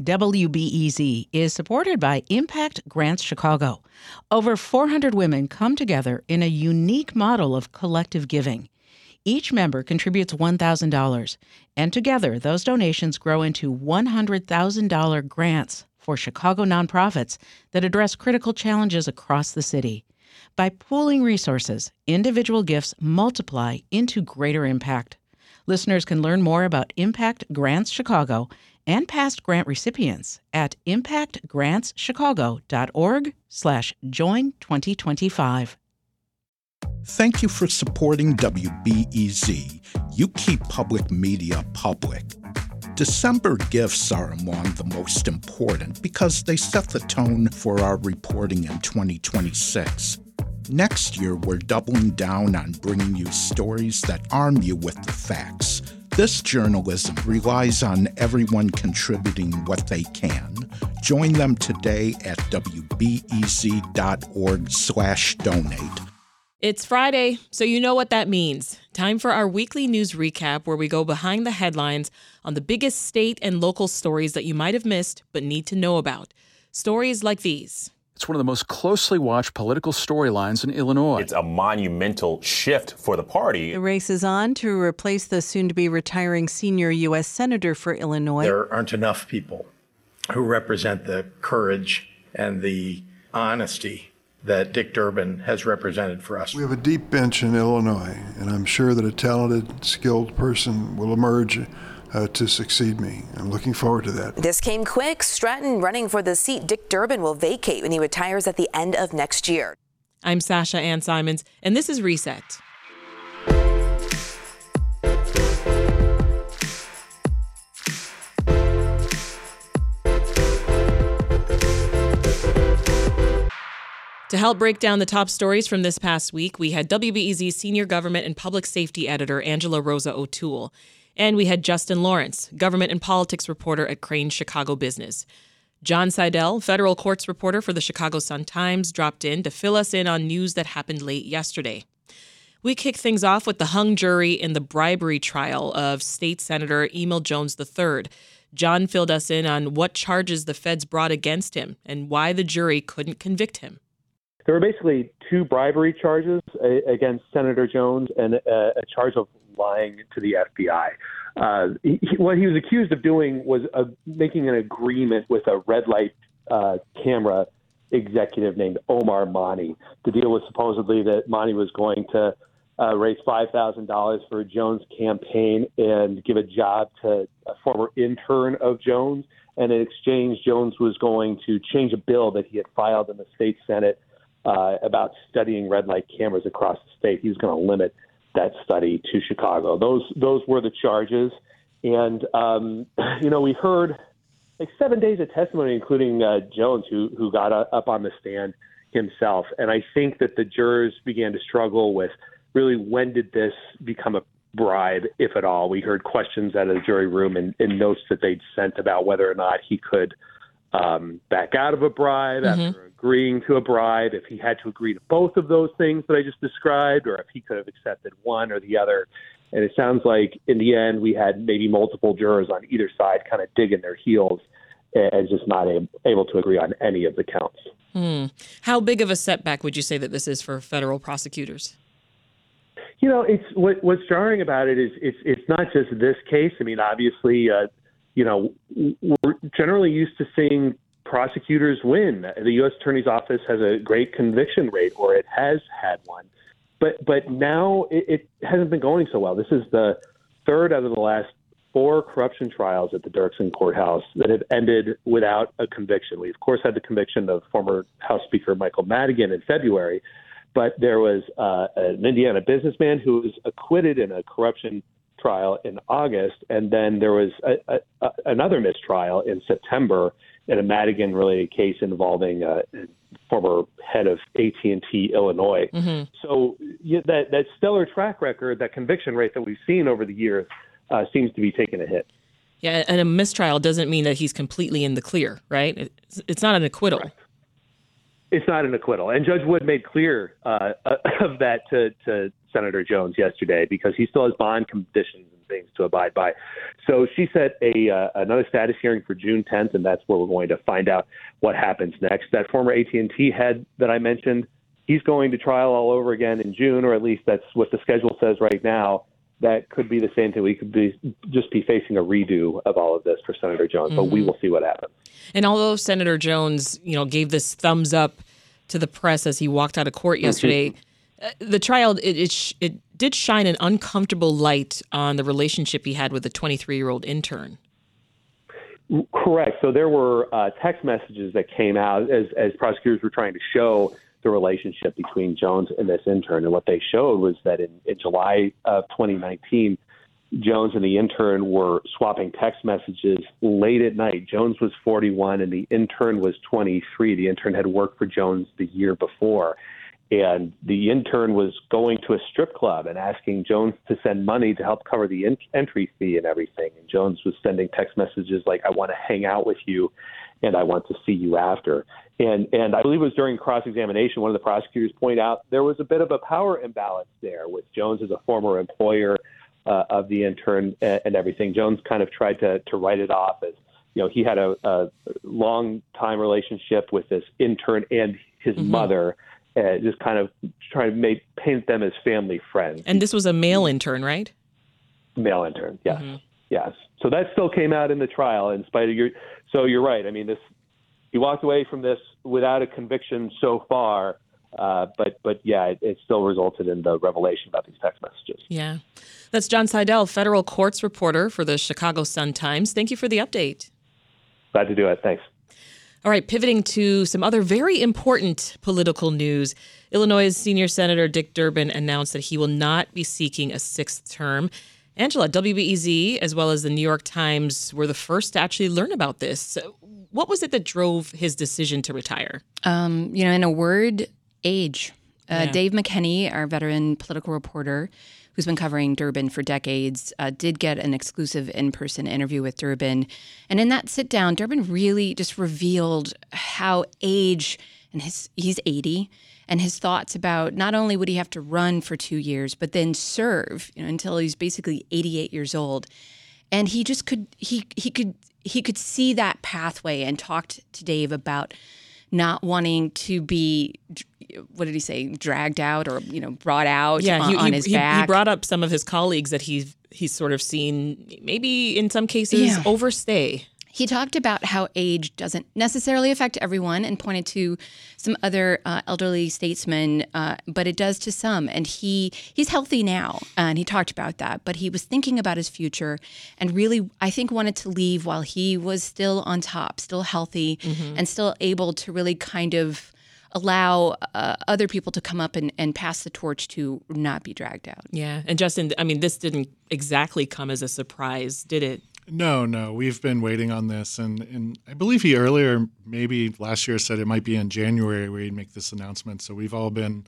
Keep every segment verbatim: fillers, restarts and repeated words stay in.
W B E Z is supported by Impact Grants Chicago. Over four hundred women come together in a unique model of collective giving. Each member contributes one thousand dollars, and together those donations grow into one hundred thousand dollars grants for Chicago nonprofits that address critical challenges across the city. By pooling resources, individual gifts multiply into greater impact. Listeners can learn more about Impact Grants Chicago and past grant recipients at impactgrantschicago.org slash join 2025. Thank you for supporting W B E Z. You keep public media public. December gifts are among the most important because they set the tone for our reporting in twenty twenty-six. Next year, we're doubling down on bringing you stories that arm you with the facts. This journalism relies on everyone contributing what they can. Join them today at wbez.org slash donate. It's Friday, so you know what that means. Time for our weekly news recap where we go behind the headlines on the biggest state and local stories that you might have missed but need to know about. Stories like these. It's one of the most closely watched political storylines in Illinois. It's a monumental shift for the party. The race is on to replace the soon-to-be retiring senior U S Senator for Illinois. There aren't enough people who represent the courage and the honesty that Dick Durbin has represented for us. We have a deep bench in Illinois, and I'm sure that a talented, skilled person will emerge Uh, to succeed me. I'm looking forward to that. This came quick. Stratton running for the seat Dick Durbin will vacate when he retires at the end of next year. I'm Sasha Ann Simons, and this is Reset. To help break down the top stories from this past week, we had W B E Z Senior Government and Public Safety Editor Angela Rosa O'Toole. And we had Justin Lawrence, government and politics reporter at Crane Chicago Business. John Seidel, federal courts reporter for the Chicago Sun-Times, dropped in to fill us in on news that happened late yesterday. We kick things off with the hung jury in the bribery trial of State Senator Emil Jones the third. John filled us in on what charges the feds brought against him and why the jury couldn't convict him. There were basically two bribery charges against Senator Jones and a, a charge of lying to the F B I. Uh, he, what he was accused of doing was uh, making an agreement with a red light uh, camera executive named Omar Mani. The deal was supposedly that Mani was going to uh, raise five thousand dollars for Jones' campaign and give a job to a former intern of Jones. And in exchange, Jones was going to change a bill that he had filed in the state Senate uh, about studying red light cameras across the state. He was going to limit that study to Chicago. Those those were the charges. And, um, you know, we heard like seven days of testimony, including uh, Jones, who who got up on the stand himself. And I think that the jurors began to struggle with really when did this become a bribe, if at all. We heard questions out of the jury room and, and notes that they'd sent about whether or not he could um, back out of a bribe mm-hmm. after agreeing to a bribe, if he had to agree to both of those things that I just described, or if he could have accepted one or the other. And it sounds like in the end we had maybe multiple jurors on either side kind of digging their heels and just not able to agree on any of the counts. Hmm. How big of a setback would you say that this is for federal prosecutors? You know, it's what, what's jarring about it is it's it's not just this case. I mean, obviously, uh, you know, we're generally used to seeing prosecutors win. The U S Attorney's Office has a great conviction rate, or it has had one. But but now it, it hasn't been going so well. This is the third out of the last four corruption trials at the Dirksen Courthouse that have ended without a conviction. We, of course, had the conviction of former House Speaker Michael Madigan in February, but there was uh, an Indiana businessman who was acquitted in a corruption trial in August, and then there was a, a, a, another mistrial in September in a Madigan-related case involving uh, former head of A T and T Illinois. Mm-hmm. So yeah, that, that stellar track record, that conviction rate that we've seen over the years uh, seems to be taking a hit. Yeah, and a mistrial doesn't mean that he's completely in the clear, right? It's, it's not an acquittal. Correct. It's not an acquittal. And Judge Wood made clear uh, of that to, to Senator Jones yesterday, because he still has bond conditions in things to abide by. So she set a uh, another status hearing for June tenth, and that's where we're going to find out what happens next. That former A T and T head that I mentioned, he's going to trial all over again in June, or at least that's what the schedule says right now. That could be the same thing. We could be just be facing a redo of all of this for Senator Jones, mm-hmm. but we will see what happens. And although Senator Jones, you know, gave this thumbs up to the press as he walked out of court yesterday, mm-hmm. uh, the trial it it, sh- it did shine an uncomfortable light on the relationship he had with the twenty-three-year-old intern. Correct. So there were uh, text messages that came out as as prosecutors were trying to show the relationship between Jones and this intern. And what they showed was that in, in July of twenty nineteen, Jones and the intern were swapping text messages late at night. Jones was forty-one and the intern was twenty-three. The intern had worked for Jones the year before. And the intern was going to a strip club and asking Jones to send money to help cover the in- entry fee and everything. And Jones was sending text messages like, I want to hang out with you and I want to see you after. And and I believe it was during cross-examination, one of the prosecutors pointed out there was a bit of a power imbalance there with Jones as a former employer uh, of the intern and, and everything. Jones kind of tried to, to write it off as, you know, he had a, a long-time relationship with this intern and his mm-hmm. mother, uh, just kind of trying to make paint them as family friends. And this was a male intern, right? Male intern, yes. Mm-hmm. Yes. So that still came out in the trial in spite of your – so you're right. I mean, this he walked away from this without a conviction so far, uh, but, but yeah, it, it still resulted in the revelation about these text messages. Yeah. That's John Seidel, federal courts reporter for the Chicago Sun-Times. Thank you for the update. Glad to do it. Thanks. All right, pivoting to some other very important political news. Illinois' senior Senator Dick Durbin announced that he will not be seeking a sixth term. Angela, W B E Z, as well as the New York Times, were the first to actually learn about this. What was it that drove his decision to retire? Um, you know, in a word, age. Uh, Yeah. Dave McKinney, our veteran political reporter, who's been covering Durbin for decades, uh, did get an exclusive in-person interview with Durbin. And in that sit-down, Durbin really just revealed how age, and his he's eighty, and his thoughts about not only would he have to run for two years, but then serve, you know, until he's basically eighty-eight years old. And he just could he he could he could see that pathway and talked to Dave about not wanting to be, what did he say, dragged out or, you know, brought out Yeah, on, he, on he, his he, back. he brought up some of his colleagues that he's he's sort of seen, maybe in some cases, Yeah. overstay. He talked about how age doesn't necessarily affect everyone and pointed to some other uh, elderly statesmen, uh, but it does to some. And he he's healthy now, and he talked about that. But he was thinking about his future and really, I think, wanted to leave while he was still on top, still healthy, Mhm. and still able to really kind of allow uh, other people to come up and, and pass the torch to not be dragged out. Yeah. And Justin, I mean, this didn't exactly come as a surprise, did it? No, no. We've been waiting on this. And, and I believe he earlier, maybe last year, said it might be in January where he'd make this announcement. So we've all been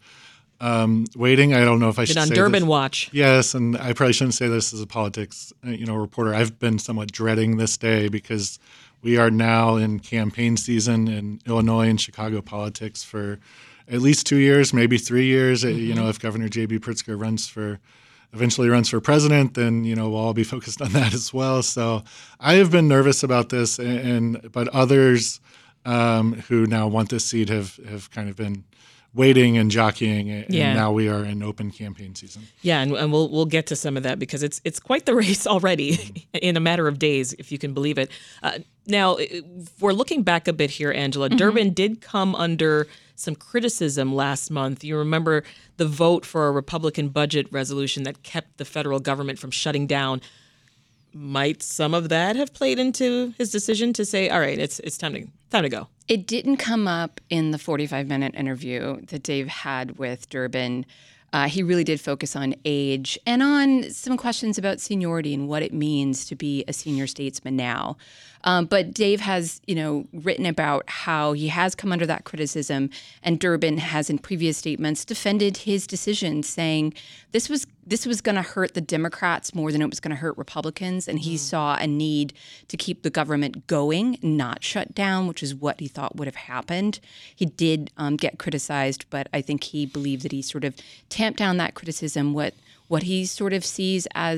um, waiting. I don't know if I Been should on say Durbin this. watch. Yes, and I probably shouldn't say this as a politics uh, you know, reporter. I've been somewhat dreading this day because we are now in campaign season in Illinois and Chicago politics for at least two years, maybe three years. Uh, You know, if Governor J B. Pritzker runs for eventually runs for president, then, you know, we'll all be focused on that as well. So I have been nervous about this, and, and but others um, who now want this seat have, have kind of been waiting and jockeying, and Yeah. now we are in open campaign season. Yeah, and, and we'll we'll get to some of that because it's it's quite the race already in a matter of days, if you can believe it. Uh, now, if we're looking back a bit here, Angela. Mm-hmm. Durbin did come under some criticism last month. You remember the vote for a Republican budget resolution that kept the federal government from shutting down. Might some of that have played into his decision to say, all right, it's it's time to time to go? It didn't come up in the forty-five minute interview that Dave had with Durbin. Uh, he really did focus on age and on some questions about seniority and what it means to be a senior statesman now. Um, but Dave has, you know, written about how he has come under that criticism, and Durbin has, in previous statements, defended his decision, saying this was this was going to hurt the Democrats more than it was going to hurt Republicans, and he saw a need to keep the government going, not shut down, which is what he thought would have happened. He did um, get criticized, but I think he believed that he sort of tamped down that criticism. What what he sort of sees as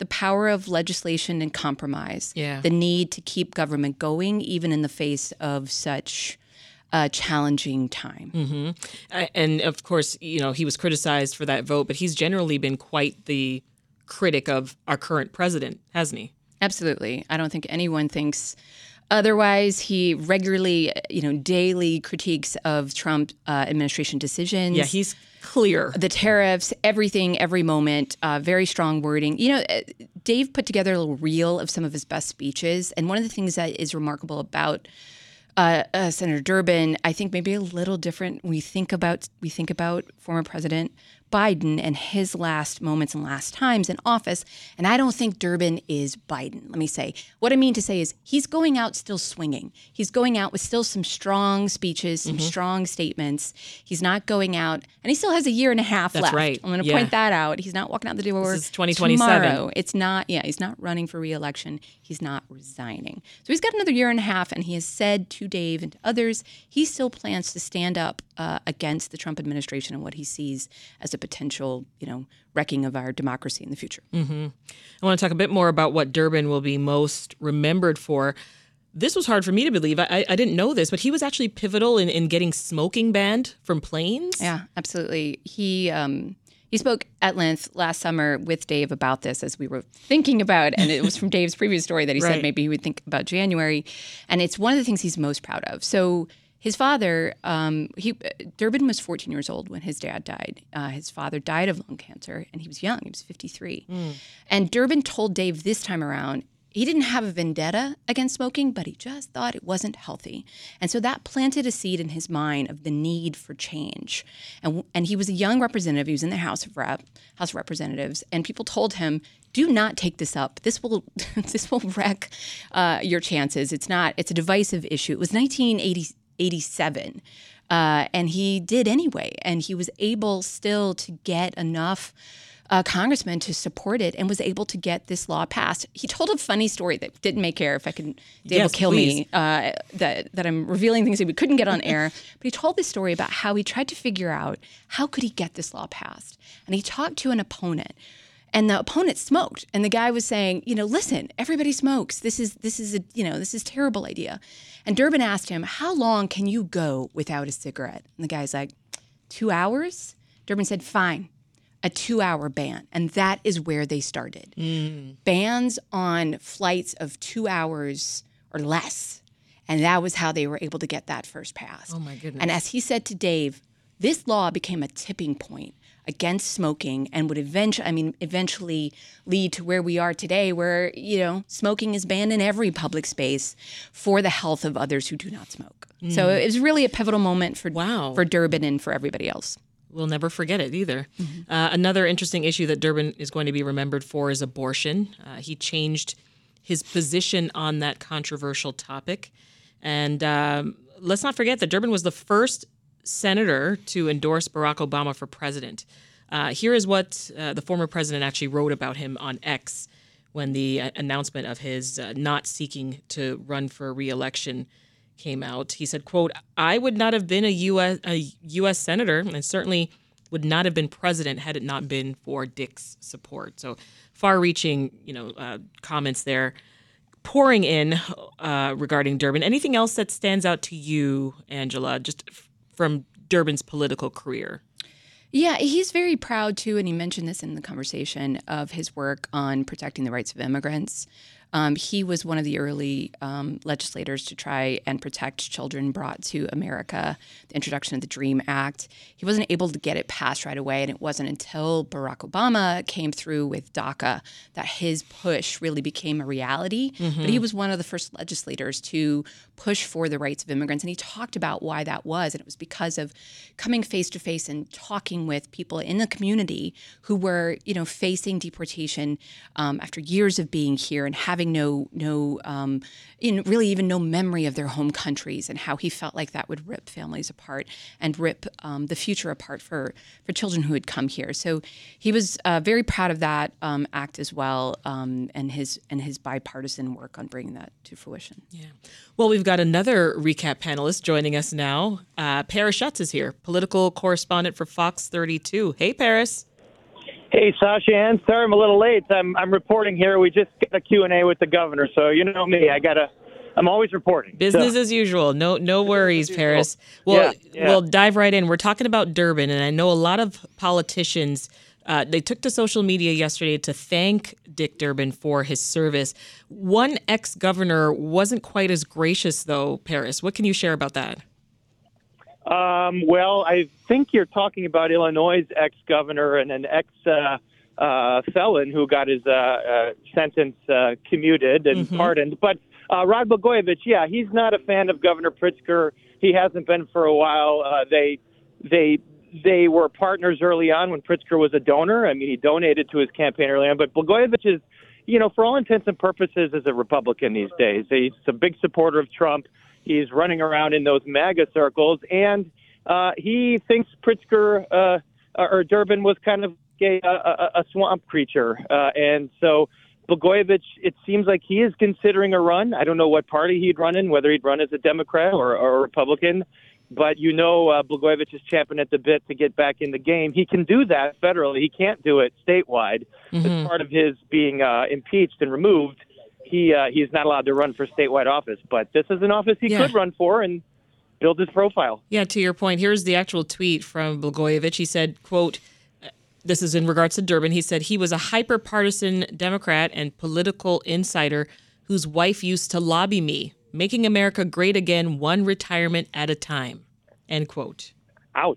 the power of legislation and compromise, yeah. the need to keep government going, even in the face of such a challenging time. Mm-hmm. And of course, you know, he was criticized for that vote, but he's generally been quite the critic of our current president, hasn't he? Absolutely. I don't think anyone thinks otherwise. He regularly, you know, daily critiques of Trump uh, administration decisions. Yeah, he's clear. The tariffs, everything, every moment, uh, very strong wording. You know, Dave put together a little reel of some of his best speeches. And one of the things that is remarkable about uh, uh, Senator Durbin, I think maybe a little different. We think about we think about former President Biden and his last moments and last times in office. And I don't think Durbin is Biden. Let me say, what I mean to say is he's going out still swinging. He's going out with still some strong speeches, some mm-hmm. strong statements. He's not going out, and he still has a year and a half That's left. right. I'm going to yeah. point that out. He's not walking out the door this is twenty twenty-seven. Tomorrow. It's not, yeah, he's not running for re-election. He's not resigning. So he's got another year and a half, and he has said to Dave and to others, he still plans to stand up uh, against the Trump administration and what he sees as a potential, you know, wrecking of our democracy in the future. Mm-hmm. I want to talk a bit more about what Durbin will be most remembered for. This was hard for me to believe. I, I didn't know this, but he was actually pivotal in, in getting smoking banned from planes. Yeah, absolutely. He um, he spoke at length last summer with Dave about this as we were thinking about, and it was from Dave's previous story that he right. said maybe he would think about January. And it's one of the things he's most proud of. So his father, um, he Durbin was fourteen years old when his dad died. Uh, his father died of lung cancer, and he was young. He was fifty-three. Mm. And Durbin told Dave this time around, he didn't have a vendetta against smoking, but he just thought it wasn't healthy. And so that planted a seed in his mind of the need for change. And, and he was a young representative. He was in the House of Rep, House of Representatives, and people told him, do not take this up. This will this will wreck uh, your chances. It's not. It's a divisive issue. It was nineteen eighty-seven, uh, and he did anyway. And he was able still to get enough Uh, congressman to support it and was able to get this law passed. He told a funny story that didn't make air. If I can, Dave yes, will kill please. me, uh, that, that I'm revealing things that we couldn't get on air. But he told this story about how he tried to figure out how could he get this law passed. And he talked to an opponent. And the opponent smoked. And the guy was saying, you know, listen, everybody smokes. This is this is a you know, this is a terrible idea. And Durbin asked him, how long can you go without a cigarette? And the guy's like, two hours? Durbin said, fine. A two-hour ban, and that is where they started. Mm. Bans on flights of two hours or less, and that was how they were able to get that first passed. Oh, my goodness. And as he said to Dave, this law became a tipping point against smoking and would eventually, I mean, eventually lead to where we are today, where, you know, smoking is banned in every public space for the health of others who do not smoke. Mm. So it was really a pivotal moment for, wow. for Durbin and for everybody else. We'll never forget it either. Mm-hmm. Uh, another interesting issue that Durbin is going to be remembered for is abortion. Uh, he changed his position on that controversial topic. And um, let's not forget that Durbin was the first senator to endorse Barack Obama for president. Uh, here is what uh, the former president actually wrote about him on X when the uh, announcement of his uh, not seeking to run for re-election came out. He said, quote, I would not have been a U S a U S senator and certainly would not have been president had it not been for Dick's support. So far-reaching, you know, uh, comments there pouring in uh, regarding Durbin. Anything else that stands out to you, Angela, just f- from Durbin's political career? Yeah, he's very proud, too, and he mentioned this in the conversation, of his work on protecting the rights of immigrants. Um, he was one of the early um, legislators to try and protect children brought to America, the introduction of the DREAM Act. He wasn't able to get it passed right away, and it wasn't until Barack Obama came through with DACA that his push really became a reality. Mm-hmm. But he was one of the first legislators to push for the rights of immigrants, and he talked about why that was, and it was because of coming face-to-face and talking with people in the community who were, you know, facing deportation um, after years of being here and having no, no, um, in really even no memory of their home countries, and how he felt like that would rip families apart and rip um, the future apart for, for children who had come here. So he was uh, very proud of that um, act as well, um, and his and his bipartisan work on bringing that to fruition. Yeah. Well, we've got another recap panelist joining us now. Uh, Paris Schutz is here, political correspondent for Fox thirty-two. Hey, Paris. Hey, Sasha Ann. Sorry I'm a little late. I'm I'm reporting here. We just got a Q and A with the governor, so you know me. I gotta. I'm always reporting. Business so. as usual. No, no worries, Paris. Well, yeah, yeah. we'll dive right in. We're talking about Durbin, and I know a lot of politicians. Uh, they took to social media yesterday to thank Dick Durbin for his service. One ex-governor wasn't quite as gracious, though. Paris, what can you share about that? Um, well, I think you're talking about Illinois' ex-governor and an ex-felon uh, uh, who got his uh, uh, sentence uh, commuted and mm-hmm. pardoned. But uh, Rod Blagojevich, yeah, he's not a fan of Governor Pritzker. He hasn't been for a while. Uh, they they they were partners early on when Pritzker was a donor. I mean, he donated to his campaign early on. But Blagojevich is, you know, for all intents and purposes, is a Republican these days. He's a big supporter of Trump. He's running around in those MAGA circles, and uh, he thinks Pritzker uh, or Durbin was kind of a, a, a swamp creature. Uh, and so Blagojevich, it seems like he is considering a run. I don't know what party he'd run in, whether he'd run as a Democrat or, or a Republican. But, you know, uh, Blagojevich is champing at the bit to get back in the game. He can do that federally. He can't do it statewide. Mm-hmm. As part of his being uh, impeached and removed, he uh, he's not allowed to run for statewide office. But this is an office he yeah. could run for and build his profile. Yeah, to your point, here's the actual tweet from Blagojevich. He said, quote, this is in regards to Durbin. He said he was a hyper-partisan Democrat and political insider whose wife used to lobby me, making America great again, one retirement at a time, end quote. Ouch.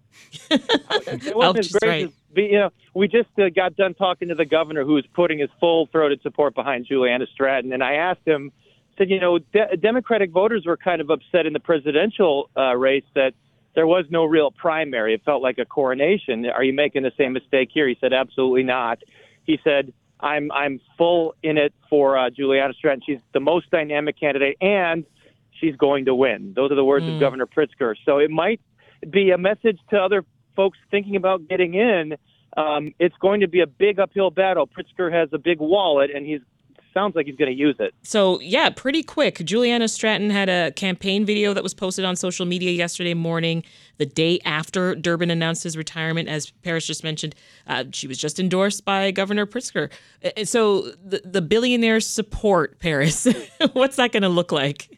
It wasn't Ouch, as great right. as, you know, we just uh, got done talking to the governor who's putting his full-throated support behind Juliana Stratton, and I asked him, said, you know, de- Democratic voters were kind of upset in the presidential uh, race that there was no real primary. It felt like a coronation. Are you making the same mistake here? He said, absolutely not. He said, I'm I'm full in it for uh, Juliana Stratton. She's the most dynamic candidate, and she's going to win. Those are the words mm. of Governor Pritzker. So it might be a message to other folks thinking about getting in. Um, it's going to be a big uphill battle. Pritzker has a big wallet, and he's sounds like he's going to use it. So, yeah, pretty quick. Juliana Stratton had a campaign video that was posted on social media yesterday morning, the day after Durbin announced his retirement. As Paris just mentioned, uh, she was just endorsed by Governor Pritzker. So the, the billionaire's support, Paris, what's that going to look like?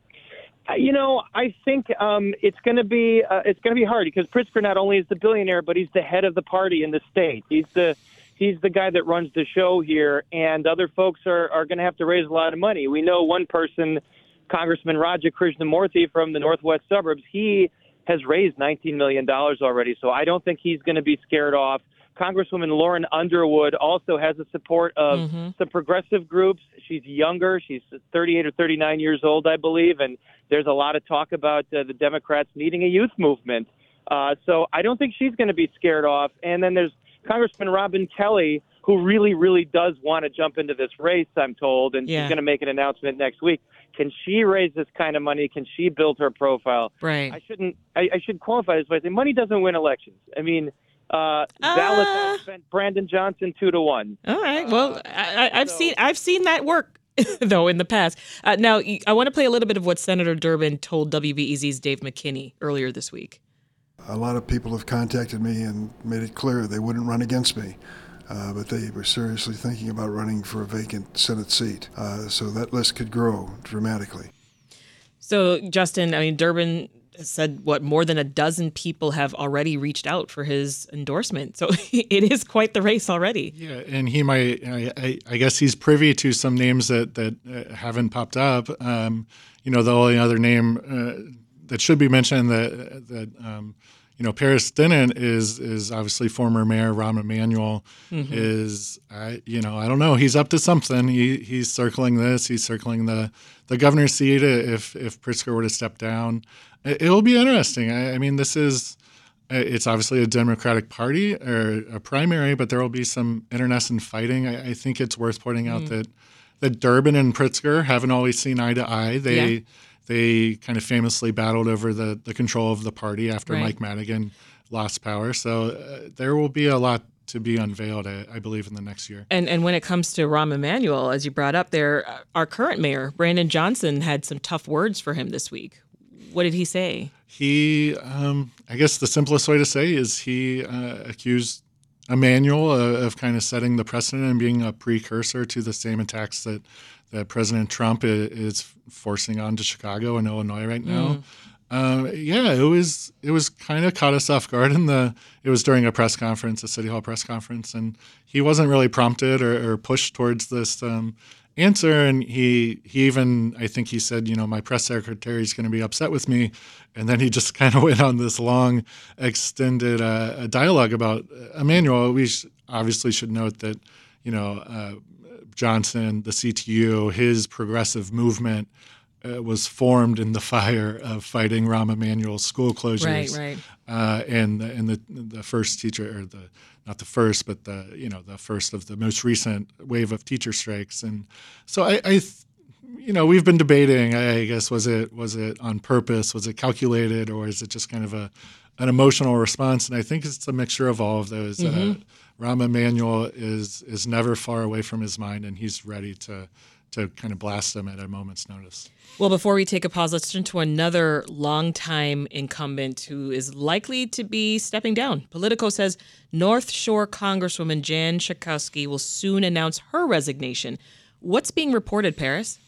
You know, I think um, it's going to be uh, it's going to be hard because Pritzker not only is the billionaire, but he's the head of the party in the state. He's the He's the guy that runs the show here, and other folks are, are going to have to raise a lot of money. We know one person, Congressman Raja Krishnamurthy from the northwest suburbs, he has raised nineteen million dollars already, so I don't think he's going to be scared off. Congresswoman Lauren Underwood also has the support of mm-hmm. some progressive groups. She's younger. She's thirty-eight or thirty-nine years old, I believe, and there's a lot of talk about uh, the Democrats needing a youth movement. Uh, so I don't think she's going to be scared off. And then there's Congressman Robin Kelly, who really, really does want to jump into this race, I'm told, and yeah. she's going to make an announcement next week. Can she raise this kind of money? Can she build her profile? Right. I shouldn't. I, I should qualify this by saying money doesn't win elections. I mean, uh, Dallas uh, spent Brandon Johnson two to one. All right. Well, uh, I, I've so, seen I've seen that work though in the past. Uh, now I want to play a little bit of what Senator Durbin told W B E Z's Dave McKinney earlier this week. A lot of people have contacted me and made it clear they wouldn't run against me, uh, but they were seriously thinking about running for a vacant Senate seat. Uh, so that list could grow dramatically. So, Justin, I mean, Durbin said, what, more than a dozen people have already reached out for his endorsement. So it is quite the race already. Yeah, and he might, I, I guess he's privy to some names that, that uh, haven't popped up. Um, you know, the only other name uh, that should be mentioned that, that um, you know, Paris didn't is is obviously former Mayor Rahm Emanuel mm-hmm. is, I you know, I don't know. He's up to something. He He's circling this. He's circling the, the governor's seat if, if Pritzker were to step down. It, it'll be interesting. I, I mean, this is, it's obviously a Democratic Party or a primary, but there will be some internecine fighting. I, I think it's worth pointing out mm. that, that Durbin and Pritzker haven't always seen eye to eye. They yeah. They kind of famously battled over the, the control of the party after right. Mike Madigan lost power. So uh, there will be a lot to be unveiled, I, I believe, in the next year. And and when it comes to Rahm Emanuel, as you brought up there, our current mayor, Brandon Johnson, had some tough words for him this week. What did he say? He, um, I guess the simplest way to say is he uh, accused a manual of, of kind of setting the precedent and being a precursor to the same attacks that, that President Trump is, is forcing onto Chicago and Illinois right now. Mm. Uh, yeah, it was it was kind of caught us off guard in the it was during a press conference, a City Hall press conference, and he wasn't really prompted or, or pushed towards this um, answer. And he he even I think he said, you know, my press secretary is going to be upset with me, and then he just kind of went on this long, extended uh, dialogue about Emanuel. We sh- obviously should note that, you know, uh, Johnson, the C T U, his progressive movement. Uh, was formed in the fire of fighting Rahm Emanuel's school closures, right, right, uh, and and the the first teacher, or the not the first, but the you know the first of the most recent wave of teacher strikes, and so I, I you know we've been debating. I guess was it was it on purpose? Was it calculated, or is it just kind of a an emotional response? And I think it's a mixture of all of those. Mm-hmm. Uh, Rahm Emanuel is is never far away from his mind, and he's ready to. to kind of blast them at a moment's notice. Well, before we take a pause, let's turn to another longtime incumbent who is likely to be stepping down. Politico says North Shore Congresswoman Jan Schakowsky will soon announce her resignation. What's being reported, Paris?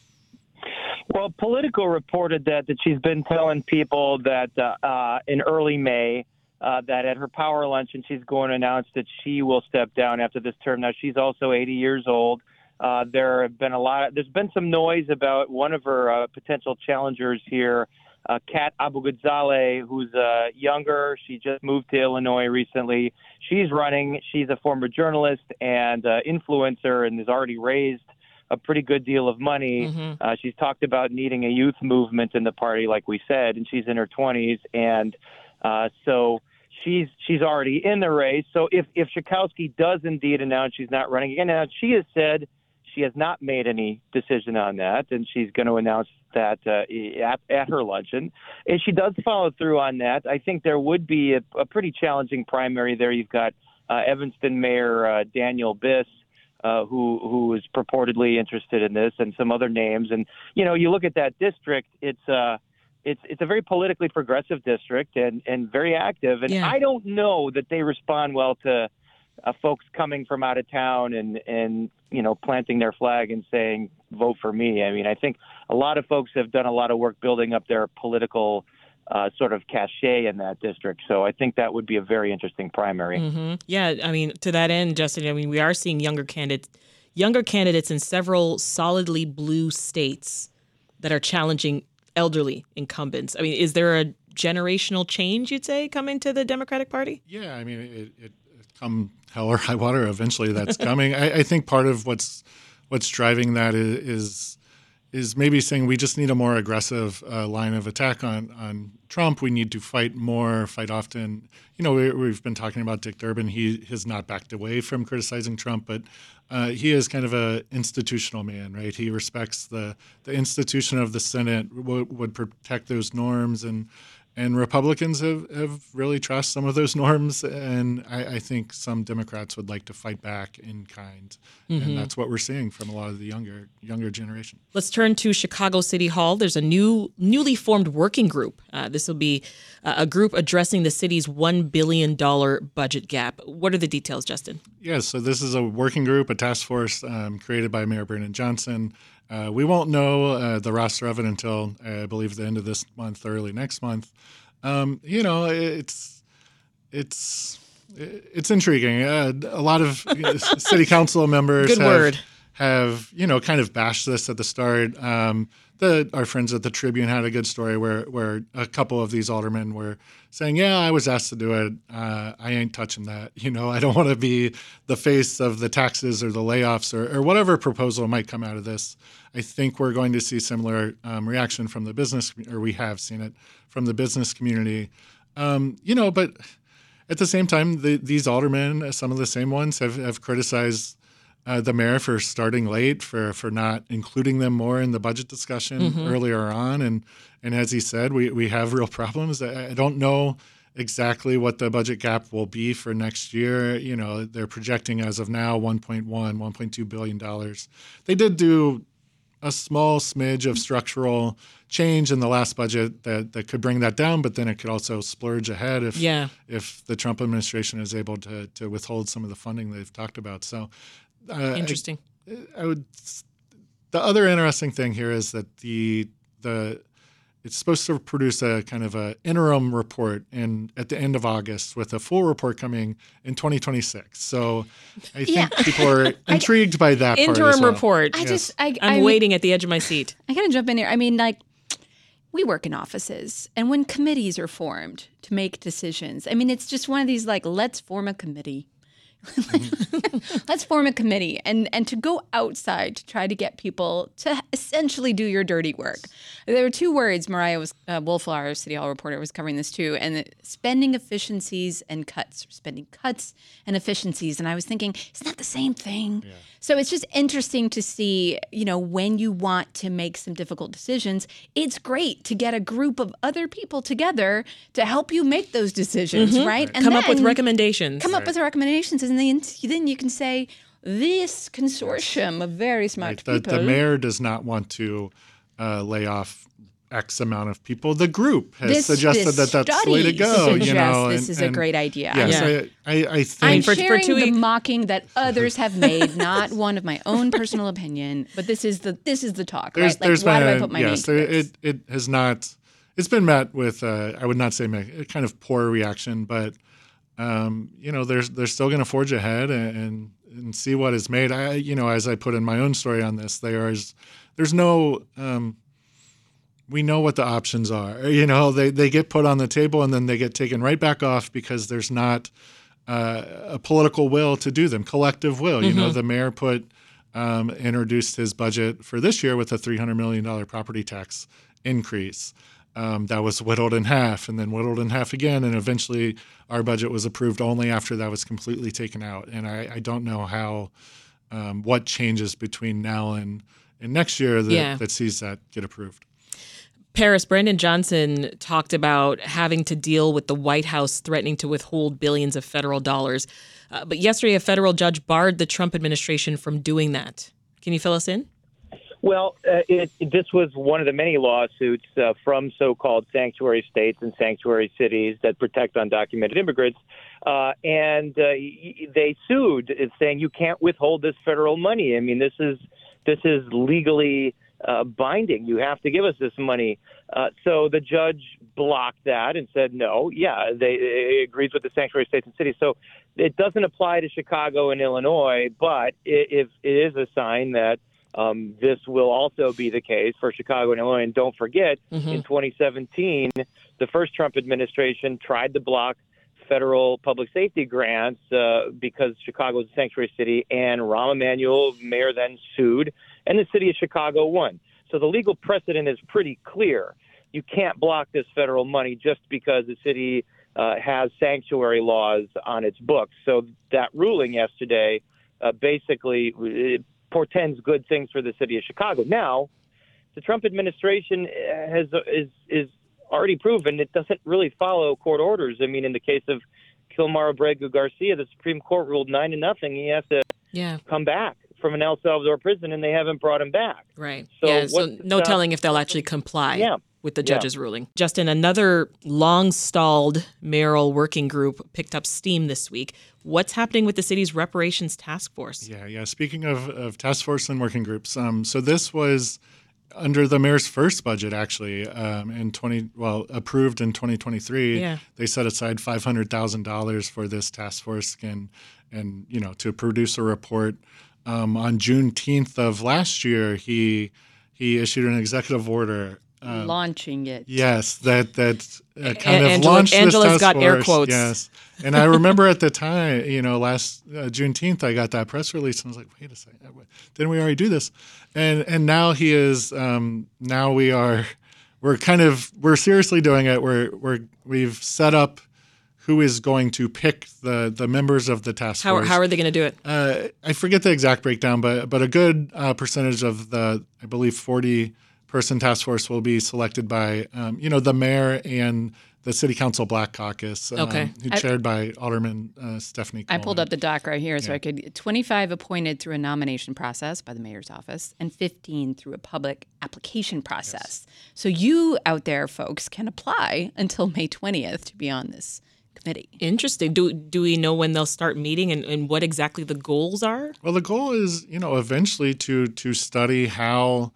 Well, Politico reported that, that she's been telling people that uh, uh, in early May uh, that at her power luncheon she's going to announce that she will step down after this term. Now, she's also eighty years old. Uh, there have been a lot. Of, there's been some noise about one of her uh, potential challengers here, uh, Kat Abu-Ghazaleh, who's uh, younger. She just moved to Illinois recently. She's running. She's a former journalist and uh, influencer, and has already raised a pretty good deal of money. Mm-hmm. Uh, she's talked about needing a youth movement in the party, like we said, and she's in her twenties, and uh, so. She's she's already in the race. So if if Schakowsky does indeed announce she's not running again, now she has said. She has not made any decision on that, and she's going to announce that uh, at, at her luncheon. If she does follow through on that, I think there would be a, a pretty challenging primary there. You've got uh, Evanston Mayor uh, Daniel Biss, uh, who who is purportedly interested in this, and some other names. And you know, you look at that district; it's uh, it's it's a very politically progressive district and and very active. And yeah. I don't know that they respond well to. Uh, folks coming from out of town and, and, you know, planting their flag and saying, vote for me. I mean, I think a lot of folks have done a lot of work building up their political uh, sort of cachet in that district. So I think that would be a very interesting primary. Mm-hmm. Yeah, I mean, to that end, Justin, I mean, we are seeing younger candidates, younger candidates in several solidly blue states that are challenging elderly incumbents. I mean, is there a generational change, you'd say, coming to the Democratic Party? Yeah, I mean, it, it come hell or high water, eventually that's coming. I, I think part of what's what's driving that is is, is maybe saying we just need a more aggressive uh, line of attack on, on Trump. We need to fight more, fight often. You know, we, we've been talking about Dick Durbin. He has not backed away from criticizing Trump, but uh, he is kind of a institutional man, right? He respects the, the institution of the Senate, w- would protect those norms, and And Republicans have, have really trashed some of those norms, and I, I think some Democrats would like to fight back in kind, mm-hmm. and that's what we're seeing from a lot of the younger younger generation. Let's turn to Chicago City Hall. There's a new, newly formed working group. Uh, this will be uh, a group addressing the city's one billion dollars budget gap. What are the details, Justin? Yeah, so this is a working group, a task force um, created by Mayor Brandon Johnson. Uh, we won't know uh, the roster of it until, uh, I believe, the end of this month, early next month. Um, you know, it's it's it's intriguing. Uh, a lot of city council members Good have, word. have, you know, kind of bashed this at the start. Um, the, our friends at the Tribune had a good story where, where a couple of these aldermen were saying, yeah, I was asked to do it. Uh, I ain't touching that. You know, I don't want to be the face of the taxes or the layoffs or, or whatever proposal might come out of this. I think we're going to see similar um, reaction from the business, or we have seen it from the business community. Um, you know, but at the same time, the, these aldermen, some of the same ones, have, have criticized uh, the mayor for starting late, for, for not including them more in the budget discussion mm-hmm. earlier on. And and as he said, we, we have real problems. I, I don't know exactly what the budget gap will be for next year. You know, they're projecting as of now one point one, one point two billion dollars. They did do a small smidge of structural change in the last budget that, that could bring that down, but then it could also splurge ahead if yeah. if the Trump administration is able to to withhold some of the funding they've talked about. So uh, interesting. I, I would. The other interesting thing here is that the the it's supposed to produce a kind of a interim report in at the end of August with a full report coming in twenty twenty-six. So I think Yeah. people are intrigued by that part Interim as well. report. I Yes. just, I, I'm I- waiting at the edge of my seat. I gotta jump in here. I mean, like, we work in offices, and when committees are formed to make decisions, I mean, it's just one of these like, let's form a committee. Let's form a committee and, and to go outside to try to get people to essentially do your dirty work. There were two words. Mariah was uh, Wolflower, City Hall reporter, was covering this too, and the spending efficiencies and cuts, spending cuts and efficiencies. And I was thinking, isn't that the same thing? Yeah. So it's just interesting to see, you know, when you want to make some difficult decisions, it's great to get a group of other people together to help you make those decisions, Mhm. right? Come up with recommendations. Come up with recommendations, and then, then you can say, this consortium of very smart Right. The, people. the mayor does not want to uh, lay off X amount of people. The group has This- suggested this that that's the way to study go. You suggests know, this and- is a and great idea. Yes, Yeah. I, I, I I'm think for- for sharing two the weeks- mocking that others have made, not one of my own personal opinion, but this is the this is the talk, there's right? Like, there's why been do a- I put my yes, name to there, this? it it has not. It's been met with uh, I would not say a kind of poor reaction, but um, you know, there's they're still going to forge ahead and, and and see what is made. I you know, as I put in my own story on this, there is there's no. Um, we know what the options are. You know, they, they get put on the table and then they get taken right back off because there's not uh, a political will to do them, collective will. Mm-hmm. You know, the mayor put um, introduced his budget for this year with a three hundred million dollars property tax increase. Um, that was whittled in half and then whittled in half again. And eventually our budget was approved only after that was completely taken out. And I, I don't know how, um, what changes between now and, and next year that, Yeah. that sees that get approved. Paris, Brandon Johnson talked about having to deal with the White House threatening to withhold billions of federal dollars. Uh, but yesterday, a federal judge barred the Trump administration from doing that. Can you fill us in? Well, uh, it, this was one of the many lawsuits uh, from so-called sanctuary states and sanctuary cities that protect undocumented immigrants. Uh, and uh, they sued, saying you can't withhold this federal money. I mean, this is this is legally uh, binding. You have to give us this money. Uh, so the judge blocked that and said, no, yeah, they it agrees with the sanctuary states and cities. So it doesn't apply to Chicago and Illinois, but it, if it is a sign that Um, this will also be the case for Chicago and Illinois. And don't forget, mm-hmm. in twenty seventeen, the first Trump administration tried to block federal public safety grants uh, because Chicago is a sanctuary city, and Rahm Emanuel, mayor, then sued, and the city of Chicago won. So the legal precedent is pretty clear. You can't block this federal money just because the city uh, has sanctuary laws on its books. So that ruling yesterday uh, basically it portends good things for the city of Chicago. Now, the Trump administration has is is already proven it doesn't really follow court orders. I mean, in the case of Kilmar Abrego Garcia, the Supreme Court ruled nine to nothing. He has to yeah. come back from an El Salvador prison, and they haven't brought him back. Right. So yeah. So no uh, telling if they'll actually comply. Yeah. With the Yeah. judge's ruling. Justin, another long-stalled mayoral working group picked up steam this week. What's happening with the city's reparations task force? Yeah, yeah. Speaking of, of task force and working groups, um, so this was under the mayor's first budget, actually, um, in twenty well approved in twenty twenty-three. Yeah. They set aside five hundred thousand dollars for this task force and and you know to produce a report. Um, on Juneteenth of last year, he he issued an executive order. Um, Launching it. Yes, that that uh, kind a- of Angela, launched Angela's this task got force. air quotes. Yes, and I remember at the time, you know, last uh, Juneteenth, I got that press release, and I was like, "Wait a second, didn't we already do this?" And and now he is. Um, now we are. We're kind of. We're seriously doing it. We're we're we've set up who is going to pick the the members of the task How, force. how are they going to do it? Uh, I forget the exact breakdown, but but a good uh, percentage of the, I believe, forty person task force will be selected by, um, you know, the mayor and the City Council Black Caucus, um, Okay. who's I- chaired by Alderman uh, Stephanie I Coleman. pulled up the doc right here, so Yeah. I could twenty-five appointed through a nomination process by the mayor's office, and fifteen through a public application process. So you out there, folks, can apply until May twentieth to be on this committee. Interesting. Do do we know when they'll start meeting and, and what exactly the goals are? Well, the goal is, you know, eventually to to study how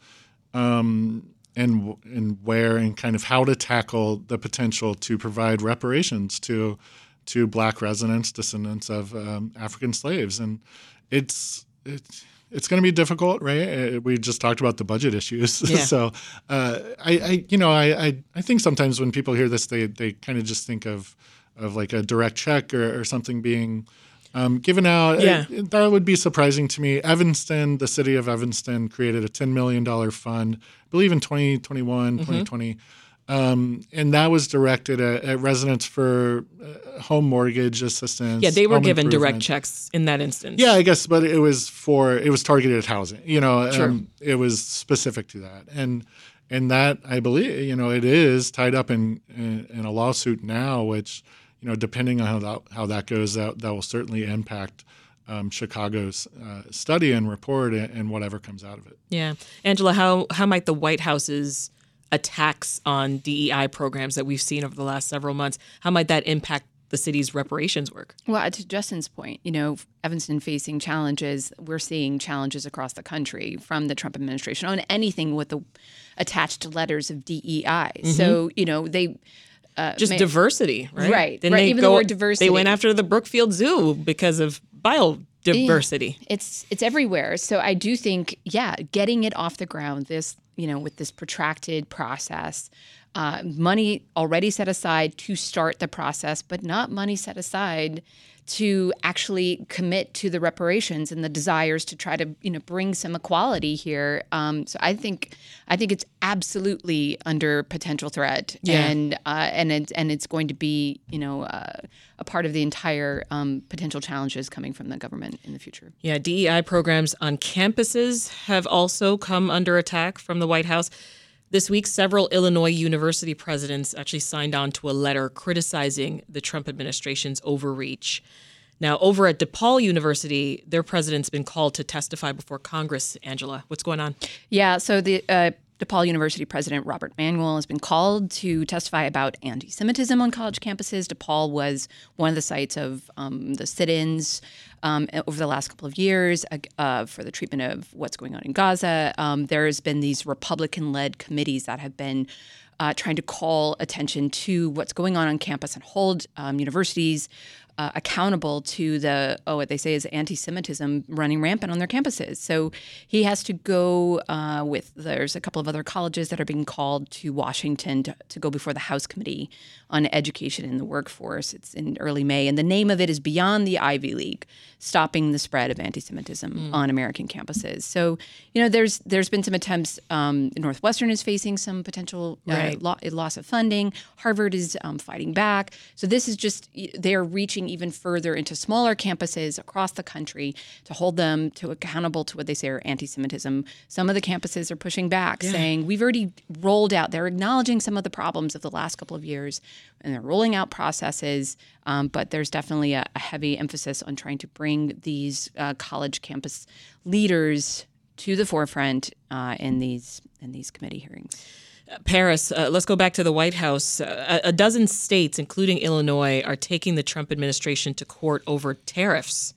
um, and and where and kind of how to tackle the potential to provide reparations to to Black residents, descendants of um, African slaves, and it's it's it's going to be difficult, right? Uh, We just talked about the budget issues, Yeah. so uh, I, I you know I, I I think sometimes when people hear this, they they kind of just think of of like a direct check or, or something being um, given out. Yeah. It- that would be surprising to me. Evanston, the city of Evanston, created a ten million dollars fund, I believe in twenty twenty-one, Mhm. twenty twenty. Um, and that was directed at, at residents for uh, home mortgage assistance. Yeah, they were home given direct improvement. checks in that instance. Yeah, I guess, but it was for it was targeted at housing. You know, Sure. um, it was specific to that, and and that I believe you know it is tied up in in, in a lawsuit now, which you know depending on how that how that goes, that that will certainly impact um, Chicago's uh, study and report and, and whatever comes out of it. Yeah. Angela, how, how might the White House's attacks on D E I programs that we've seen over the last several months, how might that impact the city's reparations work? Well, to Justin's point, you know, Evanston facing challenges, we're seeing challenges across the country from the Trump administration on anything with the attached letters of D E I. Mhm. So, you know, they uh, Just may- diversity, right? Right, Didn't right. they Even go- the word diversity. They went after the Brookfield Zoo because of biodiversity. Yeah, it's it's everywhere. So I do think, yeah, getting it off the ground, this, you know, with this protracted process, uh, money already set aside to start the process, but not money set aside to actually commit to the reparations and the desires to try to, you know, bring some equality here. Um, so I think I think it's absolutely under potential threat, Yeah. and uh, and it's and it's going to be, you know, uh, a part of the entire um, potential challenges coming from the government in the future. Yeah, D E I programs on campuses have also come under attack from the White House. This week, several Illinois university presidents actually signed on to a letter criticizing the Trump administration's overreach. Now, over at DePaul University, their president's been called to testify before Congress. Angela, what's going on? Yeah, so the uh, DePaul University President Robert Manuel has been called to testify about anti-Semitism on college campuses. DePaul was one of the sites of um, the sit-ins um, over the last couple of years uh, for the treatment of what's going on in Gaza. Um, there's been these Republican-led committees that have been uh, trying to call attention to what's going on on campus and hold um, universities Uh, accountable to the, oh, what they say is anti-Semitism running rampant on their campuses. So he has to go uh, with, there's a couple of other colleges that are being called to Washington to, to go before the House Committee on Education and the Workforce. It's in early May. And the name of it is Beyond the Ivy League, Stopping the Spread of Anti-Semitism Mm. on American Campuses. So, you know, there's there's been some attempts. Um, Northwestern is facing some potential uh, Right. lo- loss of funding. Harvard is um, fighting back. So this is just, they are reaching even further into smaller campuses across the country to hold them to accountable to what they say are anti-Semitism. Some of the campuses are pushing back, Yeah. saying we've already rolled out. They're acknowledging some of the problems of the last couple of years, and they're rolling out processes. Um, but there's definitely a, a heavy emphasis on trying to bring these uh, college campus leaders to the forefront uh, in these in these committee hearings. Paris, uh, let's go back to the White House. Uh, a, a dozen states, including Illinois, are taking the Trump administration to court over tariffs.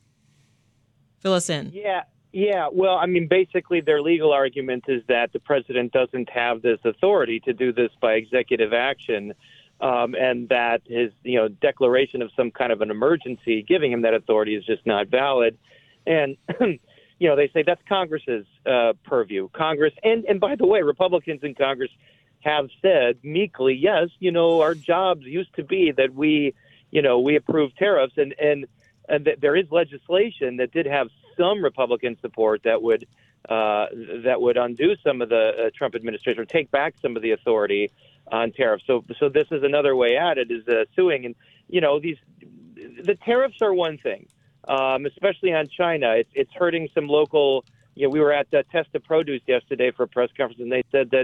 Fill us in. Yeah, yeah. Well, I mean, basically, their legal argument is that the president doesn't have this authority to do this by executive action, um, and that his, you know, declaration of some kind of an emergency giving him that authority is just not valid. And you know, they say that's Congress's uh, purview. Congress, and and by the way, Republicans in Congress have said meekly, yes, you know, our jobs used to be that we, you know, we approve tariffs, and and, and th- there is legislation that did have some Republican support that would uh, that would undo some of the uh, Trump administration or take back some of the authority on tariffs. So so this is another way at it, is uh, suing, and you know, these the tariffs are one thing, um, especially on China. It's it's hurting some local. You know, we were at uh, Testa Produce yesterday for a press conference, and they said that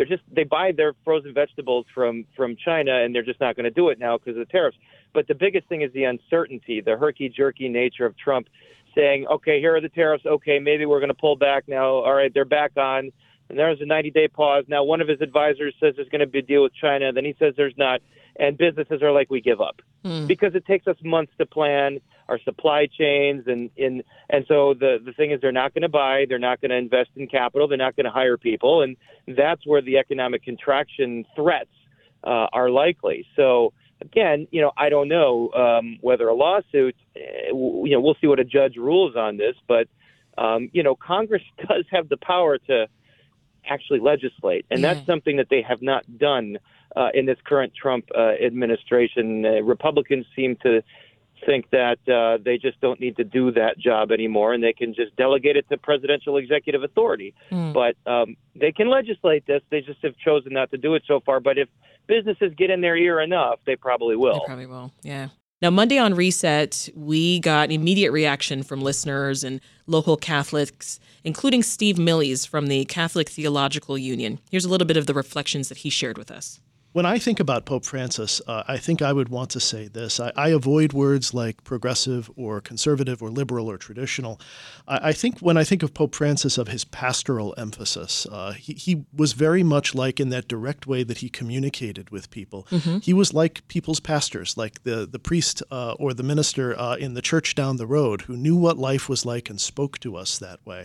they're just they buy their frozen vegetables from from China, and they're just not going to do it now because of the tariffs. But the biggest thing is the uncertainty, the herky-jerky nature of Trump saying, okay, here are the tariffs. Okay, maybe we're going to pull back now. All right, they're back on. And there's a ninety-day pause. Now, one of his advisors says there's going to be a deal with China. Then he says there's not. And businesses are like, we give up. Hmm. Because it takes us months to plan our supply chains. And, and, and so the, the thing is they're not going to buy. They're not going to invest in capital. They're not going to hire people. And that's where the economic contraction threats uh, are likely. So, again, you know, I don't know um, whether a lawsuit, uh, you know, we'll see what a judge rules on this. But, um, you know, Congress does have the power to actually legislate. And Yeah. that's something that they have not done uh, in this current Trump uh, administration. Uh, Republicans seem to think that uh, they just don't need to do that job anymore, and they can just delegate it to presidential executive authority. Mm. But um, they can legislate this. They just have chosen not to do it so far. But if businesses get in their ear enough, they probably will. They probably will, yeah. Now, Monday on Reset, we got immediate reaction from listeners and local Catholics, including Steve Millies from the Catholic Theological Union. Here's a little bit of the reflections that he shared with us. When I think about Pope Francis, uh, I think I would want to say this. I, I avoid words like progressive or conservative or liberal or traditional. I, I think when I think of Pope Francis, of his pastoral emphasis, uh, he, he was very much like in that direct way that he communicated with people. Mm-hmm. He was like people's pastors, like the, the priest uh, or the minister uh, in the church down the road who knew what life was like and spoke to us that way.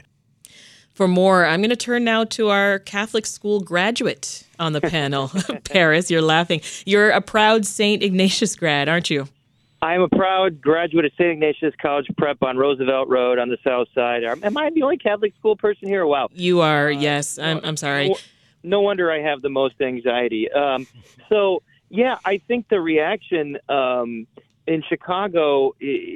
For more, I'm going to turn now to our Catholic school graduate on the panel. Paris, you're laughing. You're a proud Saint Ignatius grad, aren't you? I'm a proud graduate of Saint Ignatius College Prep on Roosevelt Road on the south side. Am I the only Catholic school person here? Wow. You are, yes. I'm, I'm sorry. No, no wonder I have the most anxiety. Um, so, yeah, I think the reaction um, in Chicago,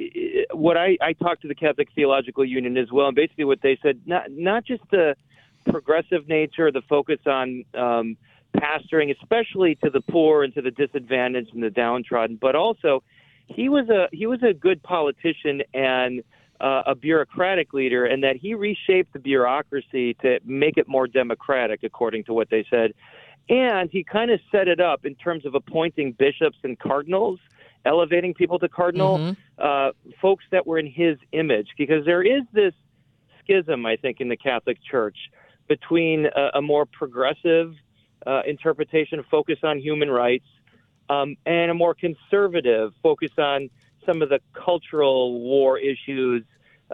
what I, I talked to the Catholic Theological Union as well, and basically what they said, not not just the progressive nature, the focus on um, pastoring, especially to the poor and to the disadvantaged and the downtrodden, but also he was a he was a good politician and uh, a bureaucratic leader, and that he reshaped the bureaucracy to make it more democratic, according to what they said. And he kind of set it up in terms of appointing bishops and cardinals, elevating people to cardinal, Mm-hmm. uh, folks that were in his image, because there is this schism, I think, in the Catholic Church between a, a more progressive uh, interpretation, focus on human rights, um, and a more conservative focus on some of the cultural war issues.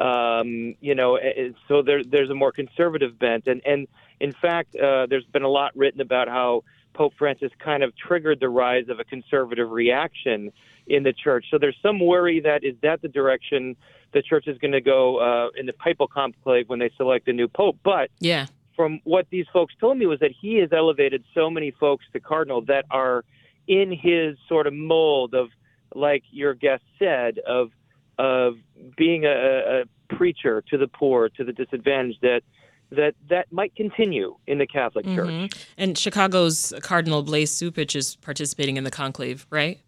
Um, you know, so there, there's a more conservative bent. And, and in fact, uh, there's been a lot written about how Pope Francis kind of triggered the rise of a conservative reaction in the church. So there's some worry that is that the direction the church is going to go uh, in the papal conclave when they select a new pope. But yeah, from what these folks told me was that he has elevated so many folks to cardinal that are in his sort of mold of, like your guest said, of of being a, a preacher to the poor, to the disadvantaged, that that that might continue in the Catholic Mm-hmm. Church. And Chicago's Cardinal Blaise Cupich is participating in the conclave, right?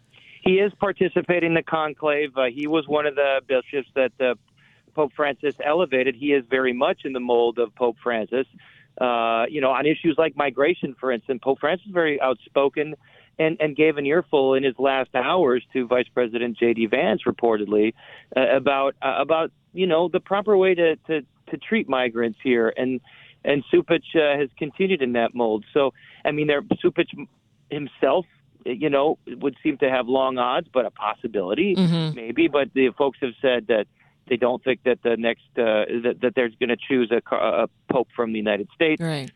He is participating in the conclave. Uh, he was one of the bishops that uh, Pope Francis elevated. He is very much in the mold of Pope Francis. Uh, you know, on issues like migration, for instance, Pope Francis is very outspoken and, and gave an earful in his last hours to Vice President J D Vance, reportedly, uh, about uh, about you know the proper way to, to, to treat migrants here, and and Cupich uh, has continued in that mold. So, I mean, there Cupich himself, you know, would seem to have long odds, but a possibility, Mm-hmm. maybe. But the folks have said that they don't think that the next uh, that, that they're going to choose a, a pope from the United States. Right.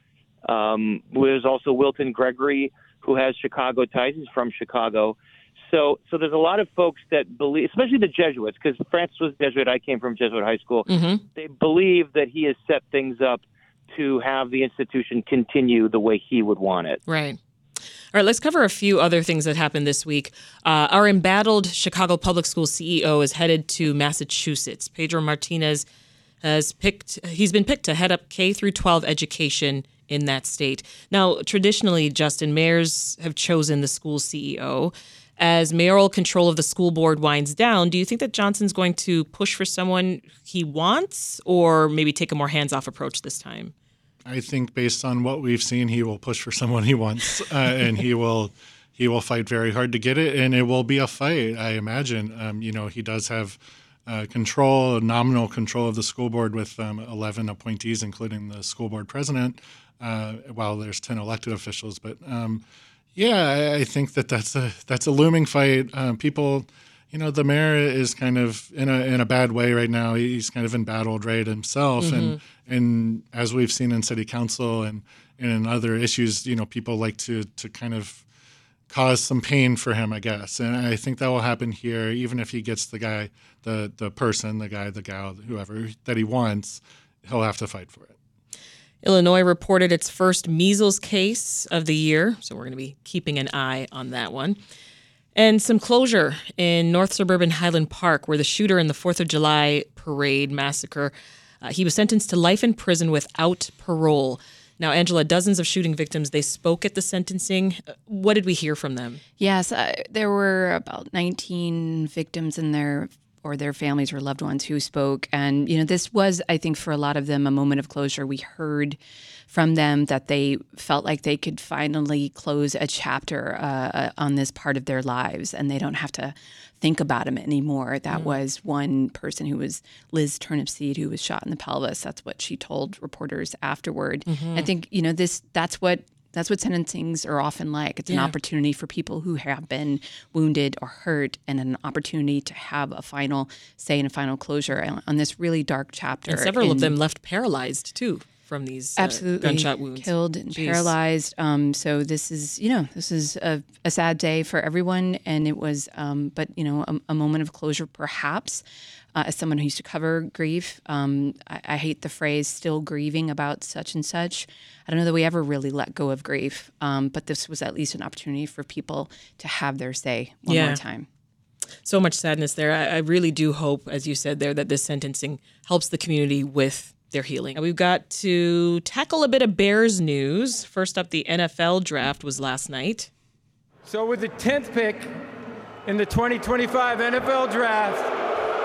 Um, there's also Wilton Gregory, who has Chicago ties. He's from Chicago. So, so there's a lot of folks that believe, especially the Jesuits, because Francis was Jesuit. I came from Jesuit high school. Mm-hmm. They believe that he has set things up to have the institution continue the way he would want it. Right. All right, let's cover a few other things that happened this week. Uh, our embattled Chicago Public School C E O is headed to Massachusetts. Pedro Martinez has picked, he's been picked to head up K through twelve education in that state. Now, traditionally, Justin, mayors have chosen the school C E O. As mayoral control of the school board winds down, do you think that Johnson's going to push for someone he wants, or maybe take a more hands-off approach this time? I think based on what we've seen, he will push for someone he wants, uh, and he will he will fight very hard to get it, and it will be a fight, I imagine. Um, you know, he does have uh, control, nominal control of the school board with um, eleven appointees, including the school board president, uh, while there's ten elected officials. But um, yeah, I, I think that that's a that's a looming fight. Um, people. You know, the mayor is kind of in a in a bad way right now. He's kind of embattled right himself, mm-hmm. and and as we've seen in city council and, and in other issues, you know, people like to to kind of cause some pain for him, I guess. And I think that will happen here, even if he gets the guy, the the person, the guy, the gal, whoever that he wants, he'll have to fight for it. Illinois reported its first measles case of the year, so we're going to be keeping an eye on that one. And some closure in North Suburban Highland Park, where the shooter in the fourth of July parade massacre, uh, he was sentenced to life in prison without parole. Now, Angela, dozens of shooting victims, they spoke at the sentencing. What did we hear from them? Yes, uh, there were about nineteen victims in there, or their families or loved ones who spoke. And, you know, this was, I think, for a lot of them, a moment of closure. We heard from them that they felt like they could finally close a chapter uh, on this part of their lives, and they don't have to think about him anymore. That mm. was one person who was Liz Turnipseed, who was shot in the pelvis. That's what she told reporters afterward. Mm-hmm. I think, you know, this that's what That's what sentencings are often like. It's an yeah. opportunity for people who have been wounded or hurt, and an opportunity to have a final say and a final closure on, on this really dark chapter. And several and of them left paralyzed, too, from these uh, absolutely gunshot wounds. Killed and Jeez. paralyzed. Um, so this is, you know, this is a, a sad day for everyone. And it was, um, but, you know, a, a moment of closure, perhaps. Uh, as someone who used to cover grief, um, I, I hate the phrase "still grieving about such and such." I don't know that we ever really let go of grief, um, but this was at least an opportunity for people to have their say one yeah. more time. So much sadness there. I, I really do hope, as you said there, that this sentencing helps the community with their healing. We've got to tackle a bit of Bears news. First up, the N F L draft was last night. So with the tenth pick in the twenty twenty-five N F L draft,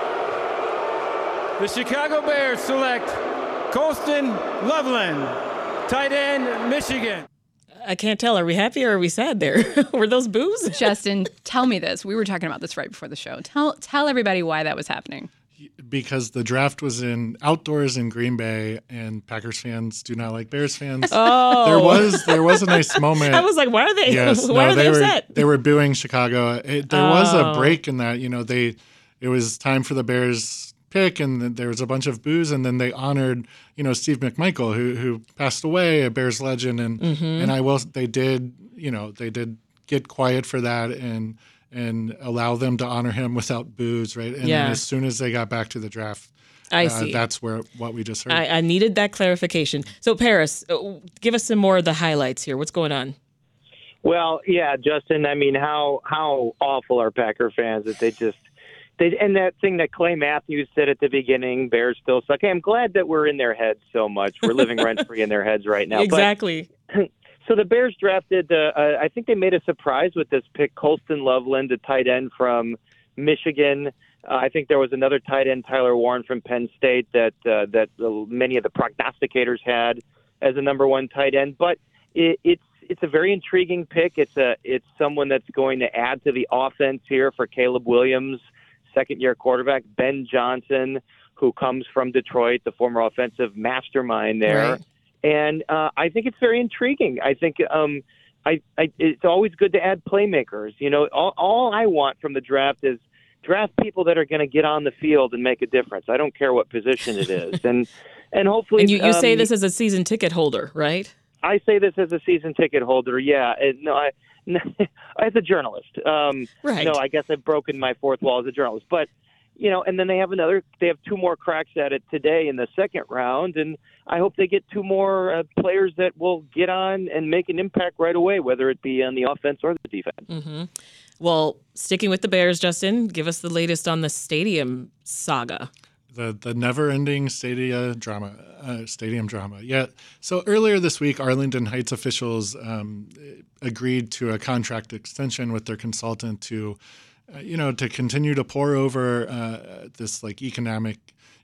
the Chicago Bears select Colston Loveland, tight end, Michigan. I can't tell. Are we happy or are we sad there? Were those boos? Justin, tell me this. We were talking about this right before the show. Tell tell everybody why that was happening. Because the draft was in outdoors in Green Bay, and Packers fans do not like Bears fans. Oh, there was there was a nice moment. I was like, why are they? Yes, why no, are they, they were upset? they were booing Chicago. It, there oh. was a break in that. You know, they it was time for the Bears pick, and there was a bunch of boos, and then they honored, you know, Steve McMichael, who who passed away, a Bears legend, and mm-hmm. and I will they did you know they did get quiet for that and and allow them to honor him without boos, right? And yeah. then as soon as they got back to the draft, I uh, see. That's where what we just heard. I, I needed that clarification. So Paris, give us some more of the highlights here. What's going on? Well, yeah, Justin. I mean, how how awful are Packer fans that they just. They, and that thing that Clay Matthews said at the beginning, Bears still suck. Hey, I'm glad that we're in their heads so much. We're living rent-free in their heads right now. Exactly. But, so the Bears drafted, uh, uh, I think they made a surprise with this pick, Colston Loveland, a tight end from Michigan. Uh, I think there was another tight end, Tyler Warren from Penn State, that uh, that uh, many of the prognosticators had as a number one tight end. But it, it's it's a very intriguing pick. It's a it's someone that's going to add to the offense here for Caleb Williams, second-year quarterback, Ben Johnson, who comes from Detroit, the former offensive mastermind there. Right. And uh, I think it's very intriguing. I think um, I, I, it's always good to add playmakers. You know, all, all I want from the draft is draft people that are going to get on the field and make a difference. I don't care what position it is. and and hopefully... And you, you um, say this as a season ticket holder, right? I say this as a season ticket holder, yeah. And, no, I... as a journalist. Um, right. No, I guess I've broken my fourth wall as a journalist. But, you know, and then they have another, they have two more cracks at it today in the second round. And I hope they get two more uh, players that will get on and make an impact right away, whether it be on the offense or the defense. Mm-hmm. Well, sticking with the Bears, Justin, give us the latest on the stadium saga. The the never-ending stadia drama, uh, stadium drama. Yeah. So earlier this week, Arlington Heights officials um, agreed to a contract extension with their consultant to, uh, you know, to continue to pour over uh, this like economic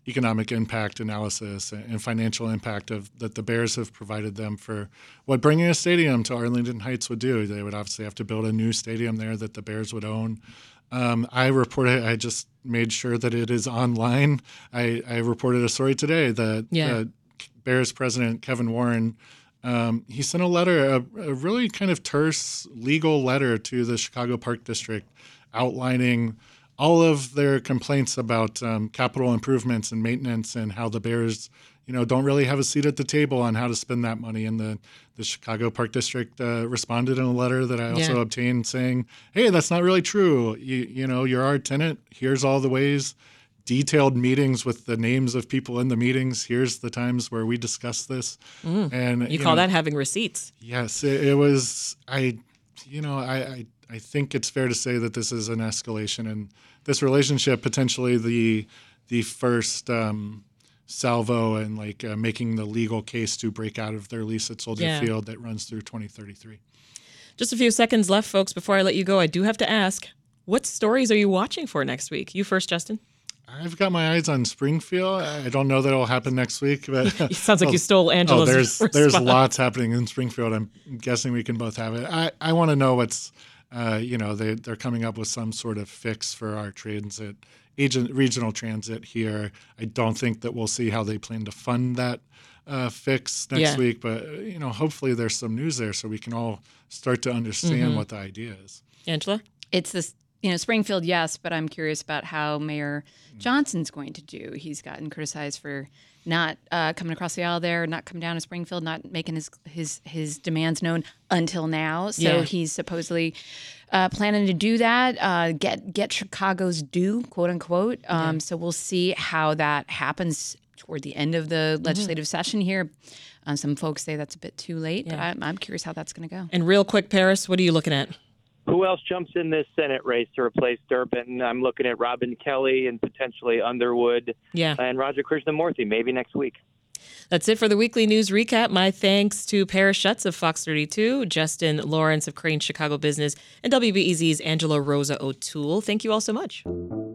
economic impact analysis and financial impact of that the Bears have provided them for what bringing a stadium to Arlington Heights would do. They would obviously have to build a new stadium there that the Bears would own. Um, I reported. I just made sure that it is online. I, I reported a story today that Yeah. the Bears president Kevin Warren. Um, he sent a letter, a, a really kind of terse legal letter to the Chicago Park District outlining all of their complaints about um, capital improvements and maintenance and how the Bears, you know, don't really have a seat at the table on how to spend that money. And the, the Chicago Park District uh, responded in a letter that I also Yeah. obtained saying, hey, that's not really true. You, you know, you're our tenant. Here's all the ways. Detailed meetings with the names of people in the meetings. Here's the times where we discuss this. Mm. And You, you call know, that having receipts. Yes, it, it was. I, you know, I, I I think it's fair to say that this is an escalation, and this relationship potentially the the first um, salvo and like uh, making the legal case to break out of their lease at Soldier Yeah. Field that runs through twenty thirty-three. Just a few seconds left, folks, before I let you go. I do have to ask, what stories are you watching for next week? You first, Justin. I've got my eyes on Springfield. I don't know that it'll happen next week, but It sounds like you stole Angela's Oh, there's response. there's lots happening in Springfield. I'm guessing we can both have it. I, I want to know what's, uh, you know, they they're coming up with some sort of fix for our transit agent regional transit here. I don't think that we'll see how they plan to fund that uh, fix next Yeah. week, but you know, hopefully there's some news there so we can all start to understand Mhm. what the idea is. Angela? It's this, you know, Springfield, yes, but I'm curious about how Mayor Johnson's going to do. He's gotten criticized for not uh, coming across the aisle there, not coming down to Springfield, not making his his his demands known until now. So Yeah. he's supposedly uh, planning to do that, uh, get get Chicago's due, quote unquote. Um, Yeah. So we'll see how that happens toward the end of the legislative session here. Uh, some folks say that's a bit too late, but Yeah. I'm, I'm curious how that's going to go. And real quick, Paris, what are you looking at? Who else jumps in this Senate race to replace Durbin? I'm looking at Robin Kelly and potentially Underwood Yeah. and Roger Krishnamurthy maybe next week. That's it for the weekly news recap. My thanks to Paris Schutz of Fox thirty-two, Justin Lawrence of Crane Chicago Business, and W B E Z's Angela Rosa O'Toole. Thank you all so much.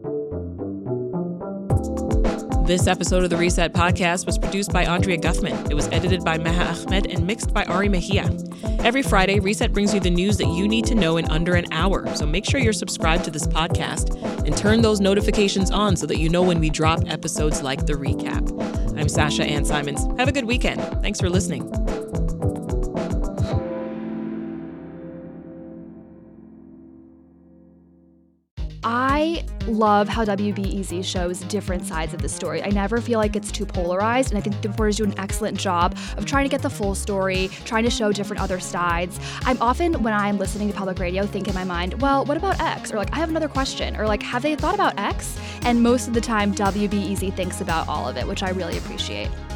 This episode of the Reset Podcast was produced by Andrea Guffman. It was edited by Meha Ahmed and mixed by Ari Mejia. Every Friday, Reset brings you the news that you need to know in under an hour. So make sure you're subscribed to this podcast and turn those notifications on so that you know when we drop episodes like the recap. I'm Sasha Ann Simons. Have a good weekend. Thanks for listening. I love how W B E Z shows different sides of the story. I never feel like it's too polarized, and I think the reporters do an excellent job of trying to get the full story, trying to show different other sides. I'm often, when I'm listening to public radio, think in my mind, well, what about X? Or like, I have another question. Or like, have they thought about X? And most of the time, W B E Z thinks about all of it, which I really appreciate.